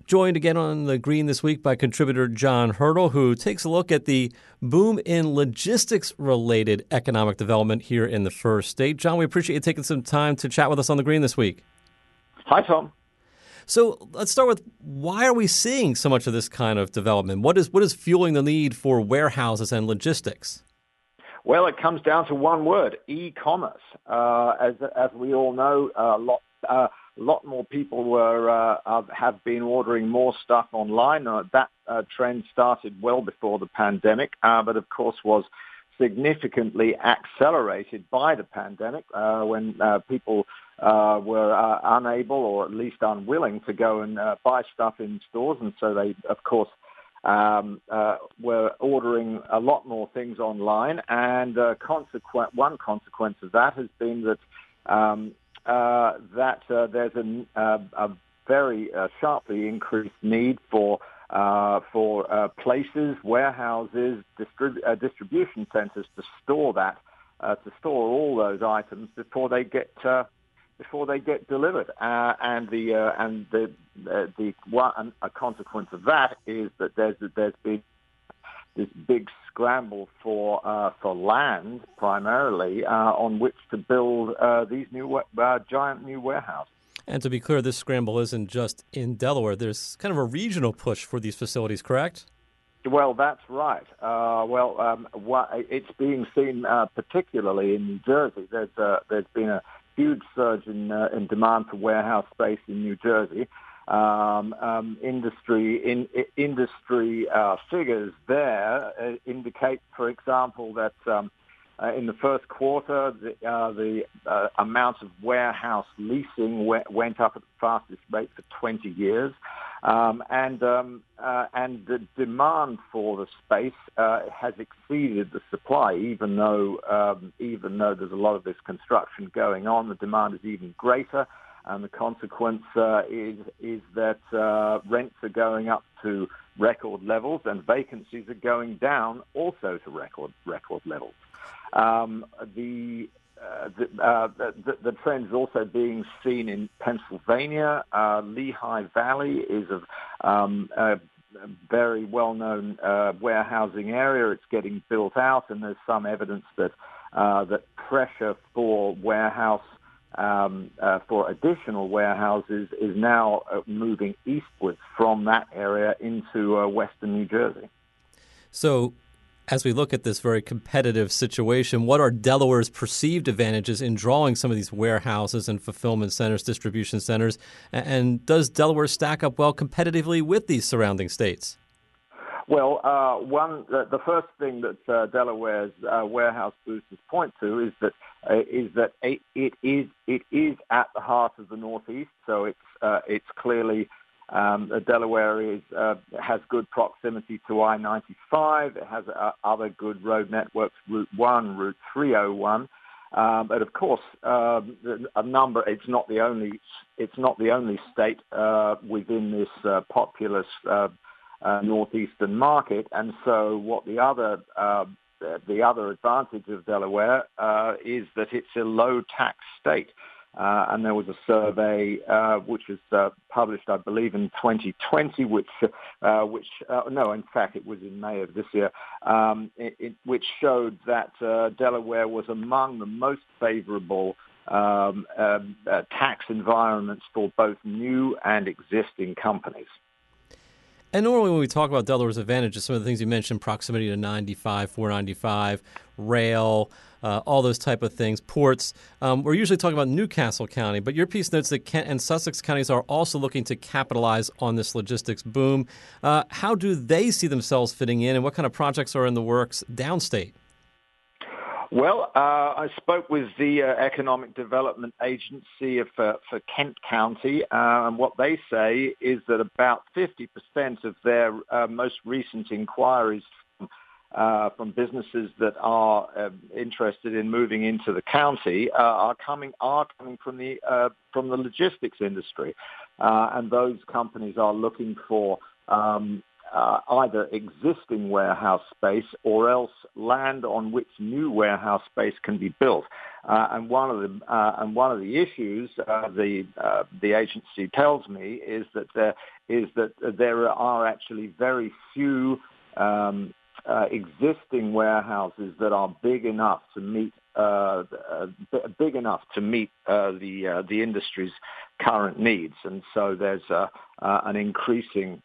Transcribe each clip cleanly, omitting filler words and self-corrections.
Joined again on the Green this week by contributor John Hurdle, who takes a look at the boom in logistics-related economic development here in the First State. John, we appreciate you taking some time to chat with us on the Green this week. Hi, Tom. So let's start with, why are we seeing so much of this kind of development? What is fueling the need for warehouses and logistics? Well, it comes down to one word: e-commerce. As we all know, a lot more people have been ordering more stuff online. That trend started well before the pandemic, but of course was significantly accelerated by the pandemic when people were unable, or at least unwilling, to go and buy stuff in stores, and so they, of course, were ordering a lot more things online. And one consequence of that has been that there's a very sharply increased need for places, warehouses, distribution centers to store all those items before they get delivered. A consequence of that is that there's been this big scramble for land, primarily, on which to build these new giant new warehouses. And to be clear, this scramble isn't just in Delaware. There's kind of a regional push for these facilities, correct? Well, that's right. It's being seen particularly in New Jersey. There's been a huge surge in demand for warehouse space in New Jersey. Industry figures there indicate, for example, that in the first quarter, the amount of warehouse leasing went up at the fastest rate for 20 years, and the demand for the space has exceeded the supply. Even though there's a lot of this construction going on, the demand is even greater. And the consequence is that rents are going up to record levels, and vacancies are going down also to record levels. The trend is also being seen in Pennsylvania. Lehigh Valley is a very well-known warehousing area. It's getting built out, and there's some evidence that pressure for for additional warehouses is now moving eastwards from that area into western New Jersey. So, as we look at this very competitive situation, what are Delaware's perceived advantages in drawing some of these warehouses and fulfillment centers, distribution centers? And does Delaware stack up well competitively with these surrounding states? Well, the first thing that Delaware's warehouse boosters point to is that it is at the heart of the Northeast. So it's clearly Delaware has good proximity to I-95. It has other good road networks, Route 1, Route 301. But of course, it's not the only state within this populous northeastern market, and so what the other advantage of Delaware is that it's a low tax state, and there was a survey which was published, I believe, in 2020, in fact, it was in May of this year, which showed that Delaware was among the most favorable tax environments for both new and existing companies. And normally when we talk about Delaware's advantages, some of the things you mentioned, proximity to 95, 495, rail, all those type of things, ports, we're usually talking about Newcastle County, but your piece notes that Kent and Sussex counties are also looking to capitalize on this logistics boom. How do they see themselves fitting in, and what kind of projects are in the works downstate? Well, I spoke with the Economic Development Agency for Kent County, and what they say is that about 50% of their most recent inquiries from businesses that are interested in moving into the county are coming from the logistics industry, and those companies are looking for either existing warehouse space or else land on which new warehouse space can be built. And one of the issues the agency tells me is that there are actually very few existing warehouses that are big enough to meet the industry's current needs, and so there's an increasing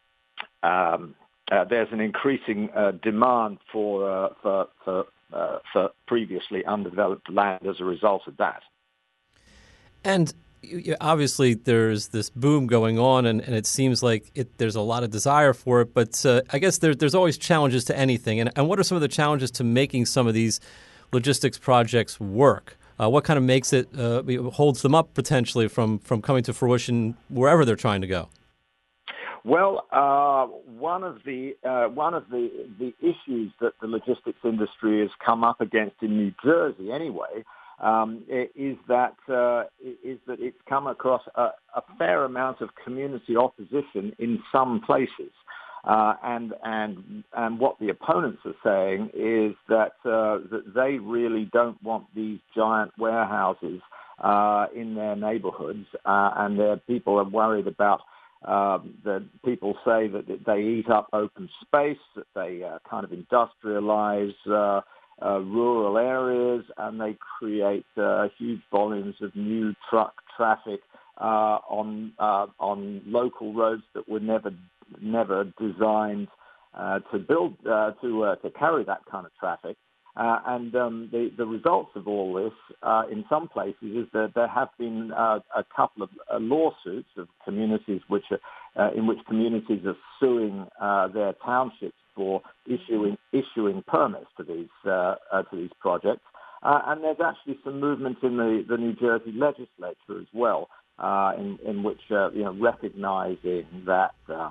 demand for previously undeveloped land as a result of that. And obviously, there's this boom going on, and it seems like there's a lot of desire for it. But I guess there's always challenges to anything. And what are some of the challenges to making some of these logistics projects work? What kind of makes it holds them up potentially from coming to fruition wherever they're trying to go? Well, one of the issues that the logistics industry has come up against in New Jersey, anyway, is that it's come across a fair amount of community opposition in some places, and what the opponents are saying is that they really don't want these giant warehouses in their neighborhoods, and their people are worried about. That people say that they eat up open space, that they kind of industrialize rural areas, and they create huge volumes of new truck traffic on local roads that were never designed to build to carry that kind of traffic. And the results of all this, in some places, is that there have been a couple of lawsuits of communities in which communities are suing their townships for issuing permits to these projects. And there's actually some movement in the New Jersey legislature as well, in which recognizing that.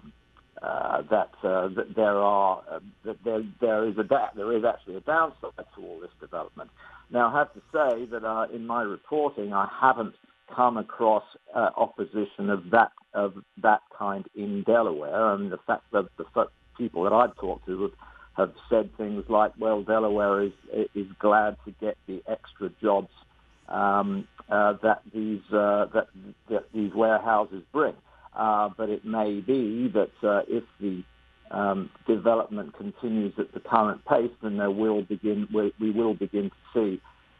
There is actually a downside to all this development. Now, I have to say that in my reporting, I haven't come across opposition of that kind in Delaware, and the fact that the people that I've talked to have said things like, "Well, Delaware is glad to get the extra jobs that these warehouses bring." But it may be that if the development continues at the current pace, then we will begin to see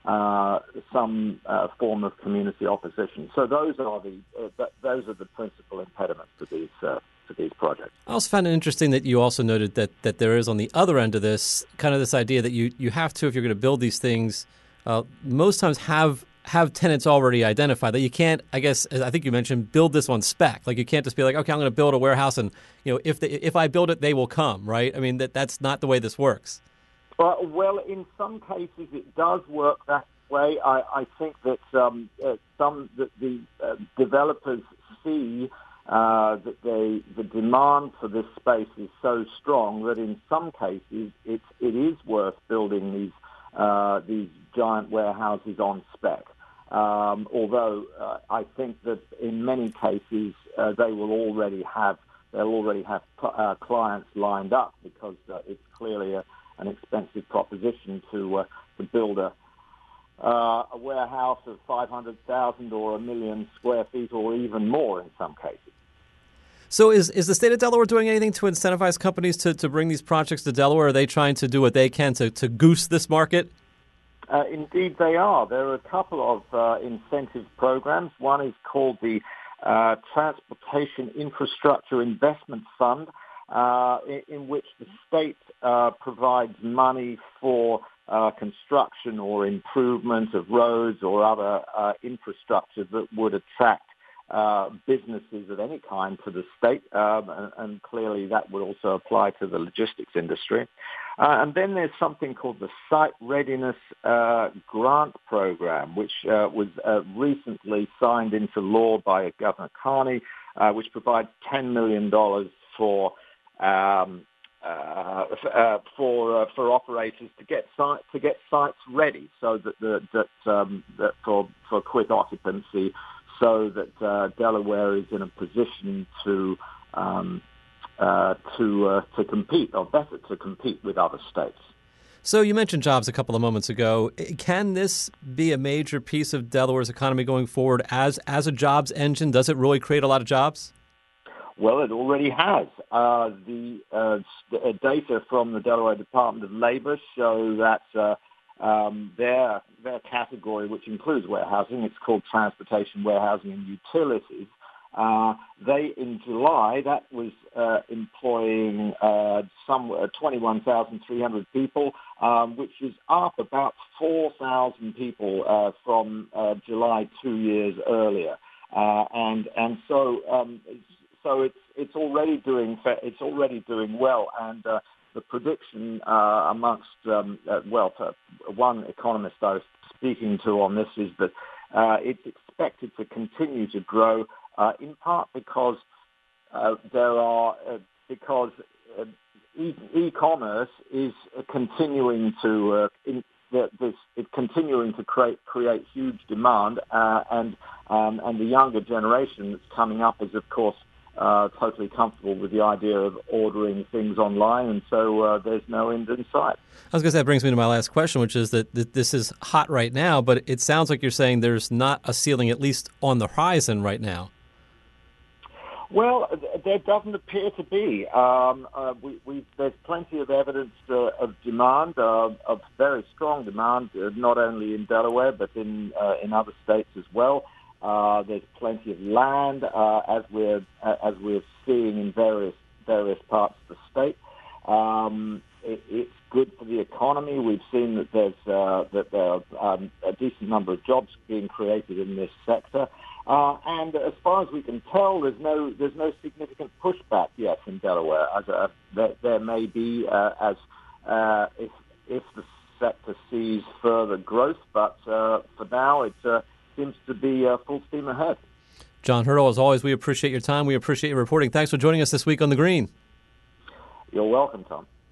some form of community opposition. So those are the principal impediments to these projects. I also found it interesting that you also noted that there is on the other end of this kind of this idea that you have to, if you're going to build these things, most times have tenants already identified, that you can't, I guess, as I think you mentioned, build this on spec. Like you can't just be like, okay, I'm going to build a warehouse and, if I build it, they will come, right? I mean, that's not the way this works. Well, in some cases it does work that way. I think that the developers see that the demand for this space is so strong that in some cases it is worth building these giant warehouses on spec. Although I think that in many cases they'll already have clients lined up, because it's clearly an expensive proposition to build a warehouse of 500,000 or 1 million square feet or even more in some cases. So is the state of Delaware doing anything to incentivize companies to bring these projects to Delaware? Are they trying to do what they can to goose this market? Indeed, they are. There are a couple of incentive programs. One is called the Transportation Infrastructure Investment Fund, in which the state provides money for construction or improvement of roads or other infrastructure that would attract businesses of any kind to the state, and clearly that would also apply to the logistics industry. And then there's something called the Site Readiness Grant Program, which was recently signed into law by Governor Carney, which provides $10 million for operators to get sites ready, so that for quick occupancy, so that Delaware is in a position to to compete, or better to compete with other states. So you mentioned jobs a couple of moments ago. Can this be a major piece of Delaware's economy going forward as a jobs engine? Does it really create a lot of jobs? Well, it already has. The data from the Delaware Department of Labor show that their category, which includes warehousing, it's called transportation, warehousing, and utilities. They, in July, that was employing 21,300 people, which is up about 4,000 people from July 2 years earlier, so it's already doing well, and the prediction amongst one economist I was speaking to on this is that it's expected to continue to grow. In part because e-commerce is continuing to create huge demand, and the younger generation that's coming up is, of course, totally comfortable with the idea of ordering things online, and so there's no end in sight. I was going to say, that brings me to my last question, which is that this is hot right now, but it sounds like you're saying there's not a ceiling, at least on the horizon right now. Well, there doesn't appear to be. There's plenty of evidence of demand, of very strong demand, not only in Delaware but in other states as well. There's plenty of land, as we're seeing in various parts of the state. It's good for the economy. We've seen that there are a decent number of jobs being created in this sector. And as far as we can tell, there's no significant pushback yet in Delaware. There may be if the sector sees further growth, but for now it seems to be full steam ahead. John Hurdle, as always, we appreciate your time. We appreciate your reporting. Thanks for joining us this week on The Green. You're welcome, Tom.